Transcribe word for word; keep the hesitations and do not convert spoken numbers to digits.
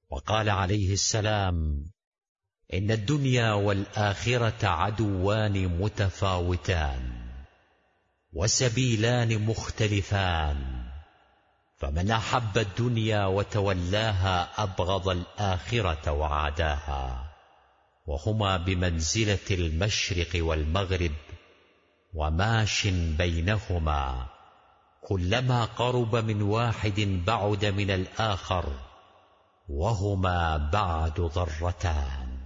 وقال عليه السلام: إن الدنيا والآخرة عدوان متفاوتان وسبيلان مختلفان، فمن أحب الدنيا وتولاها أبغض الآخرة وعاداها، وهما بمنزلة المشرق والمغرب وماش بينهما، كلما قرب من واحد بعد من الآخر، وهما بعد ضرتان.